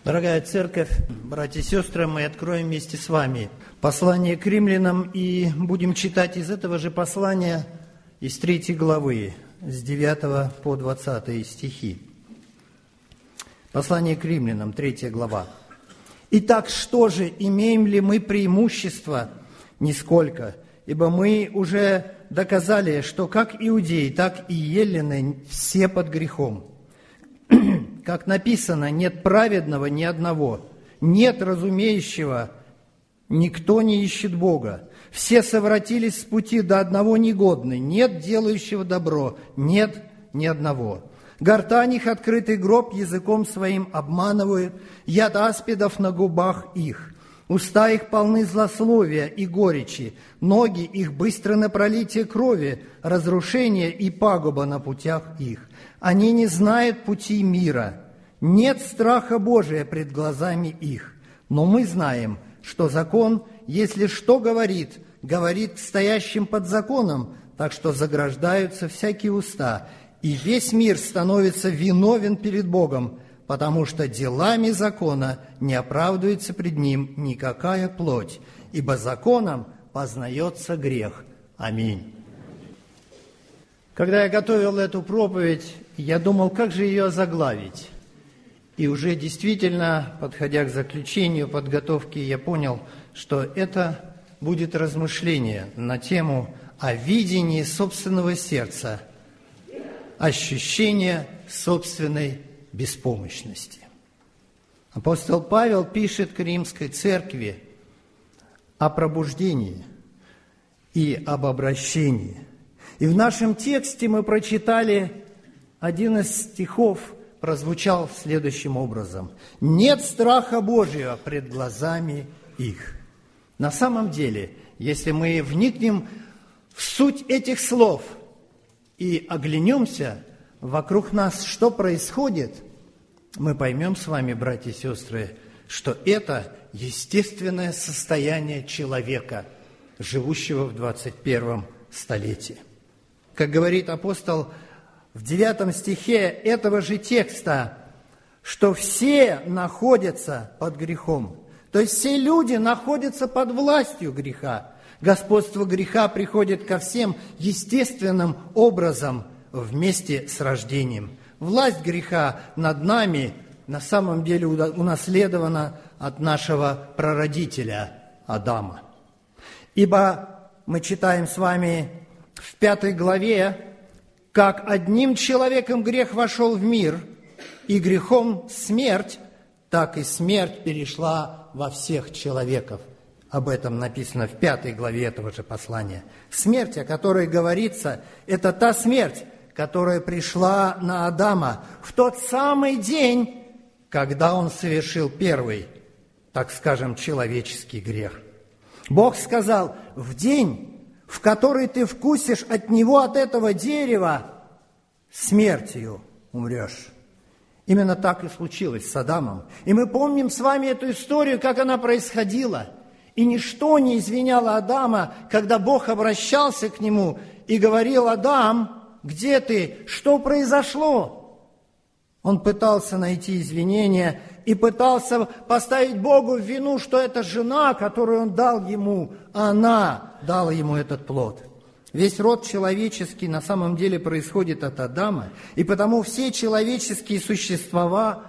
Дорогая церковь, братья и сестры, мы откроем вместе с вами послание к римлянам и будем читать из этого же послания, из 3 главы, с 9 по 20 стихи. Послание к римлянам, 3 глава. «Итак, что же, имеем ли мы преимущество? Нисколько, ибо мы уже доказали, что как иудеи, так и еллины все под грехом. Как написано, нет праведного ни одного, нет разумеющего, никто не ищет Бога. Все совратились с пути, до одного негодны, нет делающего добро, нет ни одного. Гортань их открытый гроб языком своим обманывают, яд аспидов на губах их. Уста их полны злословия и горечи, ноги их быстро на пролитие крови, разрушение и пагуба на путях их. Они не знают пути мира, нет страха Божия пред глазами их. Но мы знаем, что закон, если что говорит, говорит к стоящим под законом, так что заграждаются всякие уста, и весь мир становится виновен перед Богом, потому что делами закона не оправдывается пред Ним никакая плоть, ибо законом познается грех. Аминь». Когда я готовил эту проповедь, я думал, как же ее озаглавить. И уже действительно, подходя к заключению подготовки, я понял, что это будет размышление на тему о видении собственного сердца, ощущение собственной беспомощности. Апостол Павел пишет к римской церкви о пробуждении и об обращении. И в нашем тексте мы прочитали один из стихов, прозвучал следующим образом: «Нет страха Божьего пред глазами их». На самом деле, если мы вникнем в суть этих слов и оглянемся вокруг нас, что происходит, мы поймем с вами, братья и сестры, что это естественное состояние человека, живущего в 21 столетии. Как говорит апостол в 9 стихе этого же текста, что все находятся под грехом. То есть все люди находятся под властью греха. Господство греха приходит ко всем естественным образом вместе с рождением. Власть греха над нами на самом деле унаследована от нашего прародителя Адама. Ибо мы читаем с вами в 5 главе, как одним человеком грех вошел в мир, и грехом смерть, так и смерть перешла во всех человеков. Об этом написано в 5 главе этого же послания. Смерть, о которой говорится, это та смерть, которая пришла на Адама в тот самый день, когда он совершил первый, так скажем, человеческий грех. Бог сказал: в день, в который ты вкусишь от него, от этого дерева, смертью умрешь. Именно так и случилось с Адамом. И мы помним с вами эту историю, как она происходила. И ничто не извиняло Адама, когда Бог обращался к нему и говорил: «Адам, где ты? Что произошло?» Он пытался найти извинения и пытался поставить Богу в вину, что это жена, которую он дал ему, она дала ему этот плод. Весь род человеческий на самом деле происходит от Адама, и потому все человеческие существа,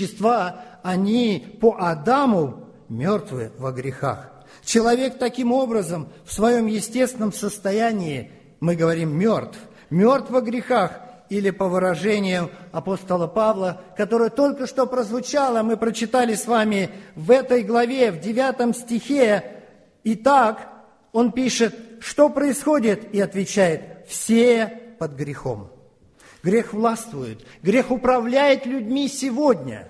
они по Адаму мертвы во грехах. Человек таким образом в своем естественном состоянии, мы говорим, мертв во грехах, или по выражению апостола Павла, которое только что прозвучало, мы прочитали с вами в этой главе, в 9 стихе. Итак, он пишет, что происходит, и отвечает: все под грехом. Грех властвует, грех управляет людьми сегодня.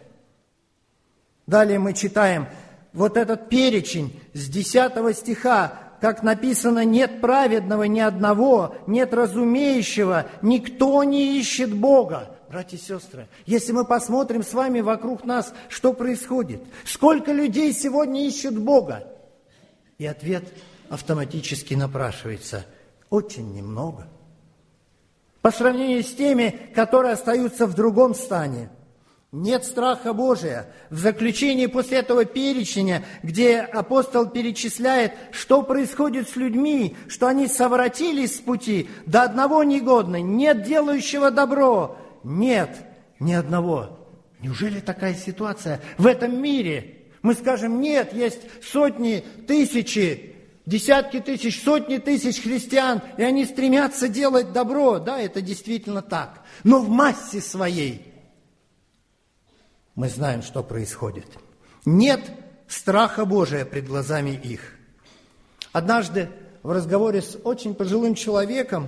Далее мы читаем вот этот перечень с 10 стиха, как написано: «Нет праведного ни одного, нет разумеющего, никто не ищет Бога». Братья и сестры, если мы посмотрим с вами вокруг нас, что происходит, сколько людей сегодня ищут Бога? И ответ автоматически напрашивается: очень немного. По сравнению с теми, которые остаются в другом стане. Нет страха Божия. В заключении после этого перечня, где апостол перечисляет, что происходит с людьми, что они совратились с пути, до одного негодны, нет делающего добро, нет ни одного. Неужели такая ситуация в этом мире? Мы скажем, нет, есть сотни, тысячи, десятки тысяч, сотни тысяч христиан, и они стремятся делать добро. Да, это действительно так. Но в массе своей мы знаем, что происходит. Нет страха Божия пред глазами их. Однажды в разговоре с очень пожилым человеком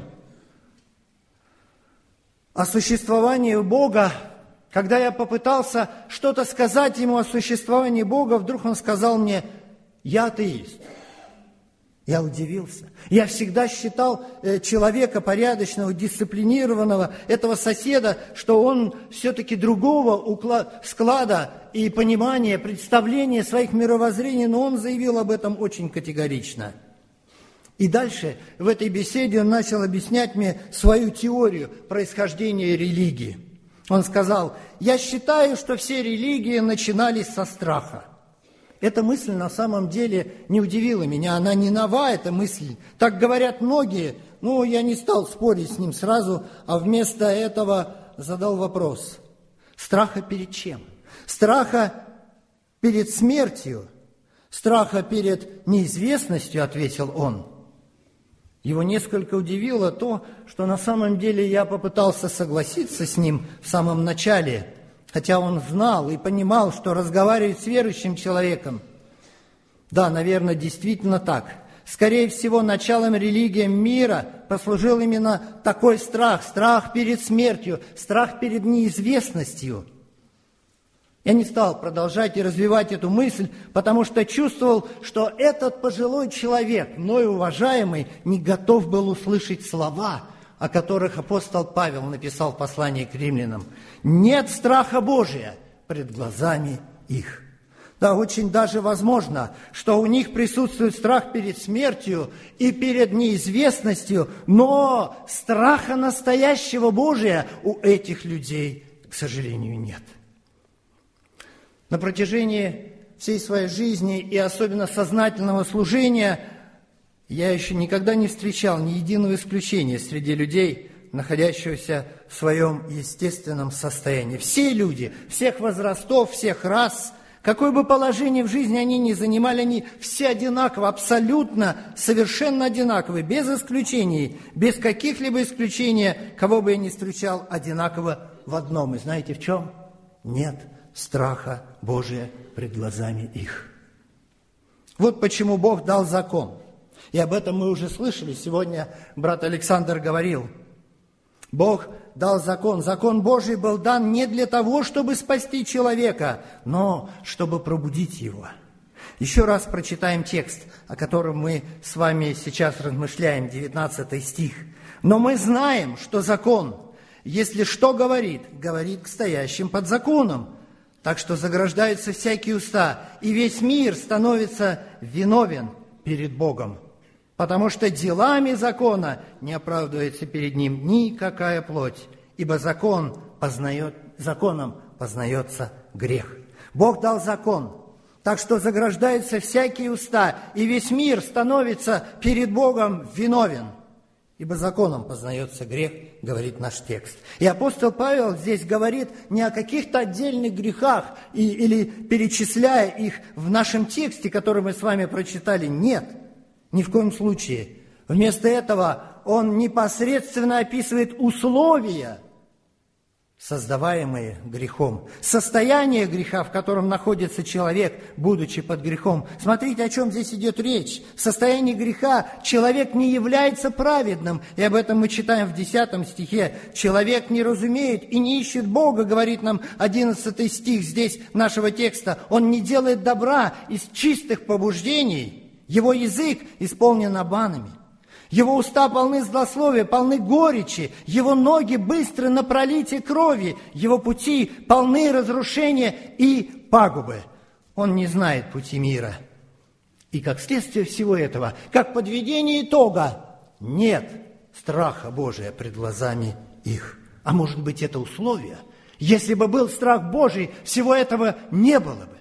о существовании Бога, когда я попытался что-то сказать ему о существовании Бога, вдруг он сказал мне: «Я атеист». Я удивился. Я всегда считал человека порядочного, дисциплинированного, этого соседа, что он все-таки другого склада и понимания, представления своих мировоззрений, но он заявил об этом очень категорично. И дальше в этой беседе он начал объяснять мне свою теорию происхождения религии. Он сказал: «Я считаю, что все религии начинались со страха». Эта мысль на самом деле не удивила меня, она не нова, эта мысль. Так говорят многие, но я не стал спорить с ним сразу, а вместо этого задал вопрос. Страха перед чем? Страха перед смертью, страха перед неизвестностью, ответил он. Его несколько удивило то, что на самом деле я попытался согласиться с ним в самом начале, хотя он знал и понимал, что разговаривает с верующим человеком. Да, наверное, действительно так. Скорее всего, началом религии мира послужил именно такой страх, страх перед смертью, страх перед неизвестностью. Я не стал продолжать и развивать эту мысль, потому что чувствовал, что этот пожилой человек, мною уважаемый, не готов был услышать слова, о которых апостол Павел написал в послании к римлянам. «Нет страха Божия пред глазами их». Да, очень даже возможно, что у них присутствует страх перед смертью и перед неизвестностью, но страха настоящего Божия у этих людей, к сожалению, нет. На протяжении всей своей жизни и особенно сознательного служения я еще никогда не встречал ни единого исключения среди людей, находящихся в своем естественном состоянии. Все люди, всех возрастов, всех рас, какое бы положение в жизни они ни занимали, они все одинаково, абсолютно, совершенно одинаковы, без исключений, без каких-либо исключений, кого бы я ни встречал, одинаково в одном. И знаете в чем? Нет страха Божия пред глазами их. Вот почему Бог дал закон. И об этом мы уже слышали. Сегодня брат Александр говорил. Бог дал закон. Закон Божий был дан не для того, чтобы спасти человека, но чтобы пробудить его. Еще раз прочитаем текст, о котором мы с вами сейчас размышляем, 19 стих. «Но мы знаем, что закон, если что говорит, говорит к стоящим под законом. Так что заграждаются всякие уста, и весь мир становится виновен перед Богом. Потому что делами закона не оправдывается перед ним никакая плоть, ибо законом познается грех». Бог дал закон, так что заграждаются всякие уста, и весь мир становится перед Богом виновен, ибо законом познается грех, говорит наш текст. И апостол Павел здесь говорит не о каких-то отдельных грехах или перечисляя их в нашем тексте, который мы с вами прочитали. Нет. Ни в коем случае. Вместо этого он непосредственно описывает условия, создаваемые грехом, состояние греха, в котором находится человек, будучи под грехом. Смотрите, о чем здесь идет речь. В состоянии греха человек не является праведным, и об этом мы читаем в 10 стихе. «Человек не разумеет и не ищет Бога», говорит нам 11 стих здесь нашего текста. «Он не делает добра из чистых побуждений». Его язык исполнен обманами, его уста полны злословия, полны горечи, его ноги быстры на пролитие крови, его пути полны разрушения и пагубы. Он не знает пути мира. И как следствие всего этого, как подведение итога, нет страха Божия пред глазами их. А может быть, это условие, Если бы был страх Божий, всего этого не было бы.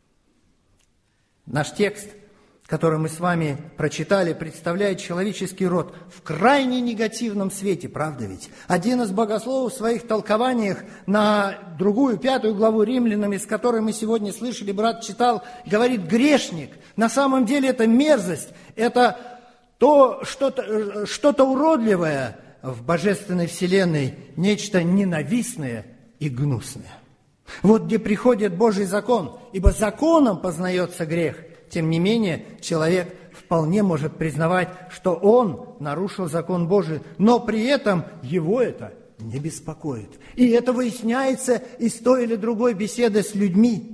Наш текст, который мы с вами прочитали, представляет человеческий род в крайне негативном свете, правда ведь? Один из богословов в своих толкованиях на другую, 5 главу Римлянам, из которой мы сегодня слышали, брат читал, говорит: грешник. На самом деле это мерзость, это то что-то уродливое в божественной вселенной, нечто ненавистное и гнусное. Вот где приходит Божий закон, ибо законом познается грех. Тем не менее, человек вполне может признавать, что он нарушил закон Божий, но при этом его это не беспокоит. И это выясняется из той или другой беседы с людьми.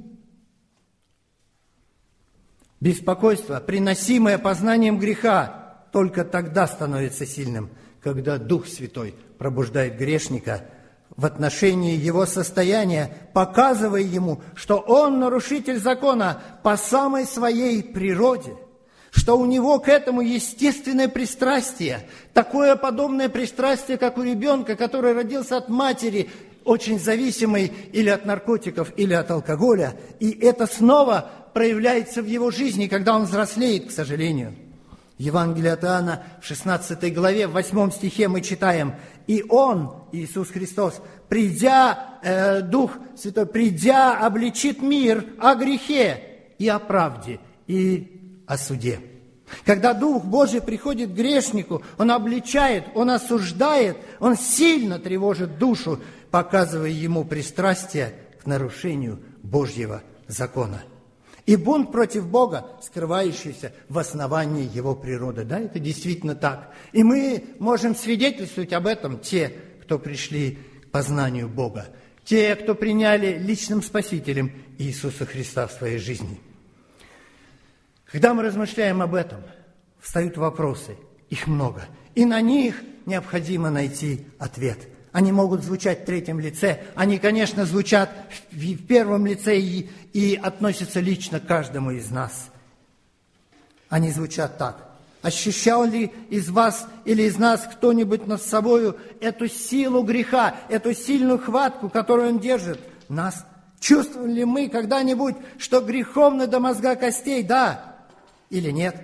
Беспокойство, приносимое познанием греха, только тогда становится сильным, когда Дух Святой пробуждает грешника в отношении его состояния, показывая ему, что он нарушитель закона по самой своей природе, что у него к этому естественное пристрастие, такое подобное пристрастие, как у ребенка, который родился от матери, очень зависимый или от наркотиков, или от алкоголя, и это снова проявляется в его жизни, когда он взрослеет, к сожалению. Евангелие от Иоанна в 16 главе, в 8 стихе мы читаем: «И Он, Иисус Христос, Дух Святой, придя, обличит мир о грехе и о правде, и о суде». Когда Дух Божий приходит к грешнику, Он обличает, Он осуждает, Он сильно тревожит душу, показывая ему пристрастие к нарушению Божьего закона. И бунт против Бога, скрывающийся в основании его природы. Да, это действительно так. И мы можем свидетельствовать об этом, те, кто пришли к познанию Бога, те, кто приняли личным Спасителем Иисуса Христа в своей жизни. Когда мы размышляем об этом, встают вопросы, их много, и на них необходимо найти ответ. Они могут звучать в третьем лице, они, конечно, звучат в первом лице и относятся лично к каждому из нас. Они звучат так: ощущал ли из вас или из нас кто-нибудь над собою эту силу греха, эту сильную хватку, которую он держит нас? Чувствовали ли мы когда-нибудь, что греховно до мозга костей, да или нет?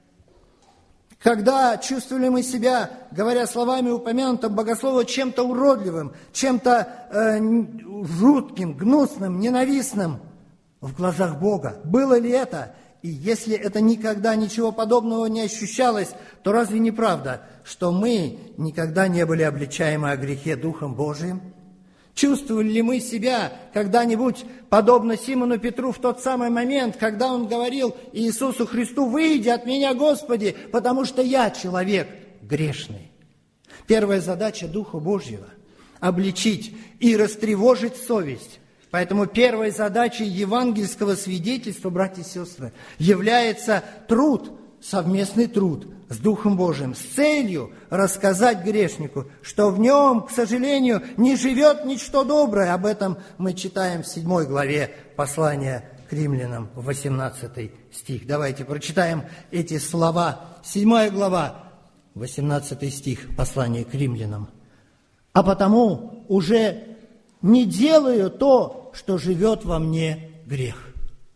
Когда чувствовали мы себя, говоря словами упомянутого богослова, чем-то уродливым, чем-то жутким, гнусным, ненавистным в глазах Бога? Было ли это? И если это никогда ничего подобного не ощущалось, то разве не правда, что мы никогда не были обличаемы о грехе Духом Божиим? Чувствовали ли мы себя когда-нибудь подобно Симону Петру в тот самый момент, когда он говорил Иисусу Христу: «Выйди от меня, Господи, потому что я человек грешный». Первая задача Духа Божьего – обличить и растревожить совесть. Поэтому первой задачей евангельского свидетельства, братья и сестры, является труд, совместный труд с Духом Божиим, с целью рассказать грешнику, что в нем, к сожалению, не живет ничто доброе. Об этом мы читаем в 7 главе послания к Римлянам, 18 стих. Давайте прочитаем эти слова. 7 глава, 18 стих, послание к Римлянам. «А потому уже не делаю то, что живет во мне грех»,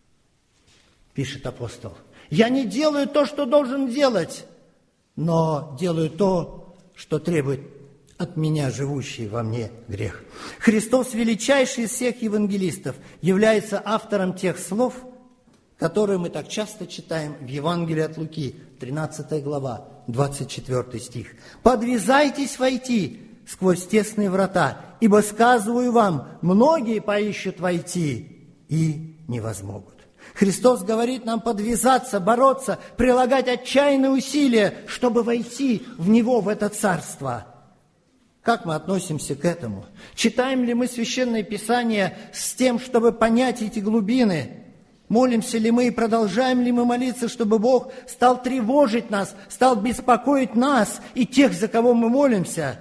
пишет апостол. «Я не делаю то, что должен делать, но делаю то, что требует от меня живущий во мне грех». Христос, величайший из всех евангелистов, является автором тех слов, которые мы так часто читаем в Евангелии от Луки, 13 глава, 24 стих. «Подвязайтесь войти сквозь тесные врата, ибо, сказываю вам, многие поищут войти и не возмогут». Христос говорит нам подвязаться, бороться, прилагать отчаянные усилия, чтобы войти в Него, в это царство. Как мы относимся к этому? Читаем ли мы Священное Писание с тем, чтобы понять эти глубины? Молимся ли мы и продолжаем ли мы молиться, чтобы Бог стал тревожить нас, стал беспокоить нас и тех, за кого мы молимся?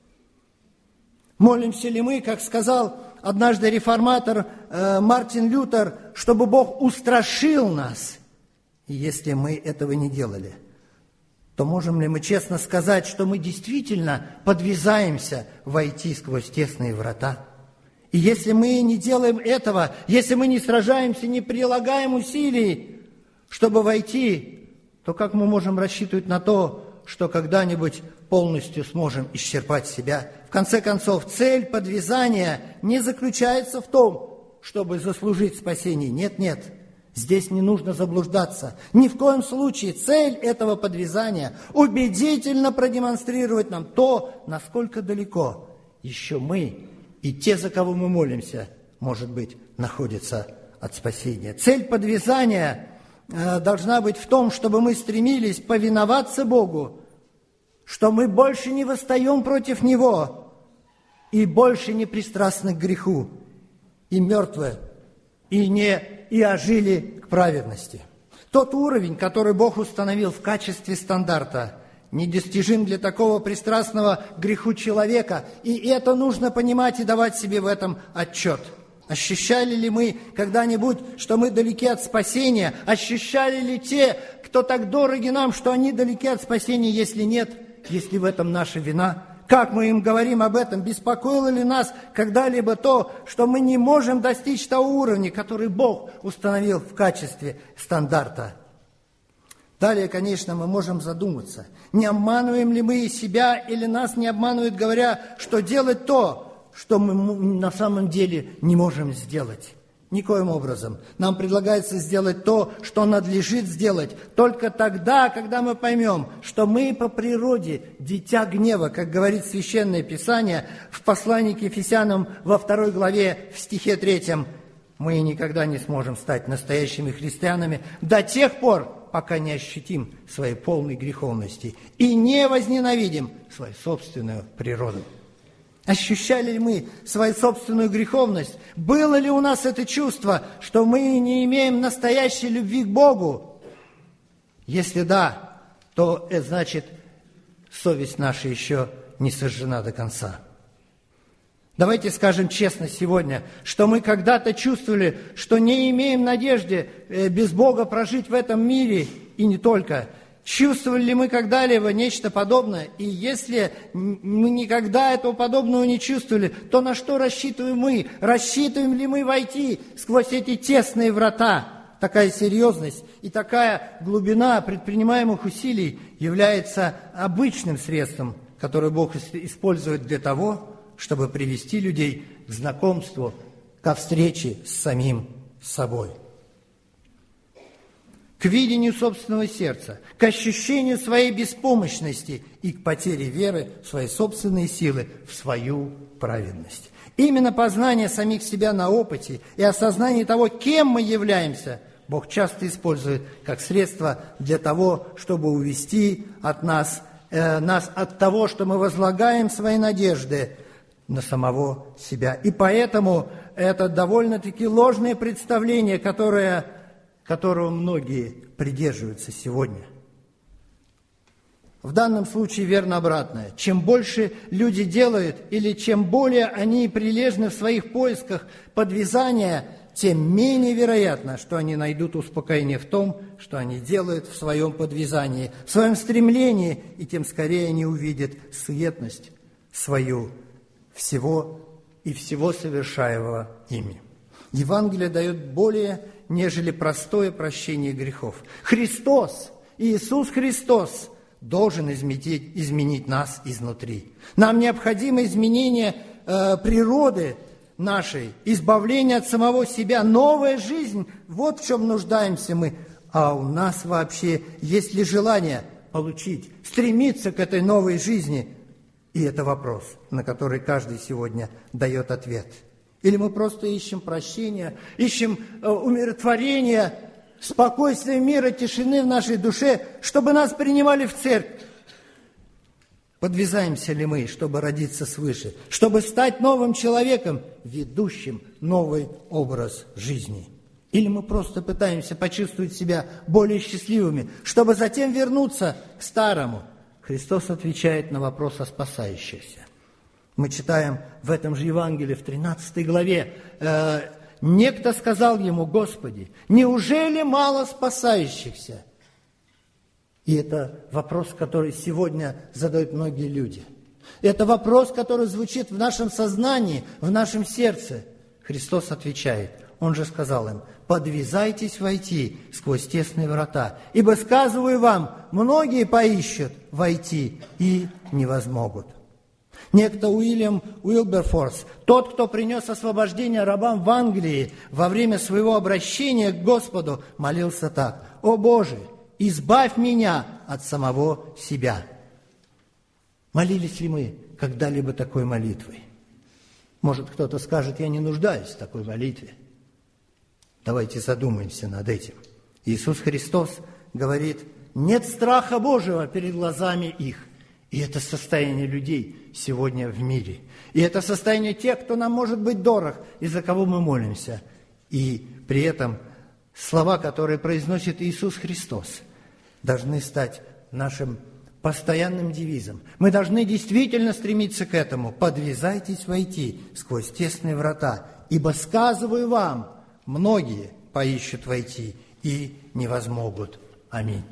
Молимся ли мы, как сказал однажды реформатор Мартин Лютер, чтобы Бог устрашил нас? И если мы этого не делали, то можем ли мы честно сказать, что мы действительно подвязаемся войти сквозь тесные врата? И если мы не делаем этого, если мы не сражаемся, не прилагаем усилий, чтобы войти, то как мы можем рассчитывать на то, что когда-нибудь полностью сможем исчерпать себя? В конце концов, цель подвязания не заключается в том, чтобы заслужить спасение. Нет. Здесь не нужно заблуждаться. Ни в коем случае цель этого подвязания – убедительно продемонстрировать нам то, насколько далеко еще мы и те, за кого мы молимся, может быть, находятся от спасения. Цель подвязания должна быть в том, чтобы мы стремились повиноваться Богу, что мы больше не восстаем против Него и больше не пристрастны к греху, и мертвы, и ожили к праведности. Тот уровень, который Бог установил в качестве стандарта, недостижим для такого пристрастного к греху человека, и это нужно понимать и давать себе в этом отчет. Ощущали ли мы когда-нибудь, что мы далеки от спасения? Ощущали ли те, кто так дороги нам, что они далеки от спасения? Если нет, если в этом наша вина, как мы им говорим об этом? Беспокоило ли нас когда-либо то, что мы не можем достичь того уровня, который Бог установил в качестве стандарта? Далее, конечно, мы можем задуматься, не обманываем ли мы себя или нас не обманывают, говоря, что делать то, что мы на самом деле не можем сделать. Никоим образом. Нам предлагается сделать то, что надлежит сделать, только тогда, когда мы поймем, что мы по природе дитя гнева, как говорит Священное Писание в послании к Ефесянам во 2 главе, в стихе 3. Мы никогда не сможем стать настоящими христианами до тех пор, пока не ощутим своей полной греховности и не возненавидим свою собственную природу. Ощущали ли мы свою собственную греховность? Было ли у нас это чувство, что мы не имеем настоящей любви к Богу? Если да, то это значит, совесть наша еще не сожжена до конца. Давайте скажем честно сегодня, что мы когда-то чувствовали, что не имеем надежды без Бога прожить в этом мире, и не только. Чувствовали ли мы когда-либо нечто подобное? И если мы никогда этого подобного не чувствовали, то на что рассчитываем мы? Рассчитываем ли мы войти сквозь эти тесные врата? Такая серьезность и такая глубина предпринимаемых усилий является обычным средством, которое Бог использует для того, чтобы привести людей к знакомству, ко встрече с самим собой. К видению собственного сердца, к ощущению своей беспомощности и к потере веры в свои собственные силы, в свою праведность. Именно познание самих себя на опыте и осознание того, кем мы являемся, Бог часто использует как средство для того, чтобы увести от нас от того, что мы возлагаем свои надежды на самого себя. И поэтому это довольно-таки ложное представление, которого многие придерживаются сегодня. В данном случае верно обратное. Чем больше люди делают, или чем более они прилежны в своих поисках подвязания, тем менее вероятно, что они найдут успокоение в том, что они делают в своем подвязании, в своем стремлении, и тем скорее они увидят суетность свою всего совершаемого ими. Евангелие дает более, нежели простое прощение грехов. Христос, Иисус Христос, должен изменить нас изнутри. Нам необходимо изменение природы нашей, избавление от самого себя, новая жизнь. Вот в чем нуждаемся мы. А у нас вообще есть ли желание получить, стремиться к этой новой жизни? И это вопрос, на который каждый сегодня дает ответ. Или мы просто ищем прощения, ищем умиротворения, спокойствия, мира, тишины в нашей душе, чтобы нас принимали в церковь. Подвязаемся ли мы, чтобы родиться свыше, чтобы стать новым человеком, ведущим новый образ жизни? Или мы просто пытаемся почувствовать себя более счастливыми, чтобы затем вернуться к старому? Христос отвечает на вопрос о спасающихся. Мы читаем в этом же Евангелии, в 13 главе, некто сказал ему: «Господи, неужели мало спасающихся?» И это вопрос, который сегодня задают многие люди. Это вопрос, который звучит в нашем сознании, в нашем сердце. Христос отвечает, Он же сказал им: «Подвязайтесь войти сквозь тесные врата, ибо, сказываю вам, многие поищут войти и не возмогут». Некто Уильям Уилберфорс, тот, кто принес освобождение рабам в Англии, во время своего обращения к Господу молился так: «О Боже, избавь меня от самого себя». Молились ли мы когда-либо такой молитвой? Может, кто-то скажет: «Я не нуждаюсь в такой молитве». Давайте задумаемся над этим. Иисус Христос говорит: нет страха Божьего перед глазами их. И это состояние людей сегодня в мире. И это состояние тех, кто нам может быть дорог, и за кого мы молимся. И при этом слова, которые произносит Иисус Христос, должны стать нашим постоянным девизом. Мы должны действительно стремиться к этому. «Подвязайтесь войти сквозь тесные врата, ибо, сказываю вам, многие поищут войти и не возмогут». Аминь.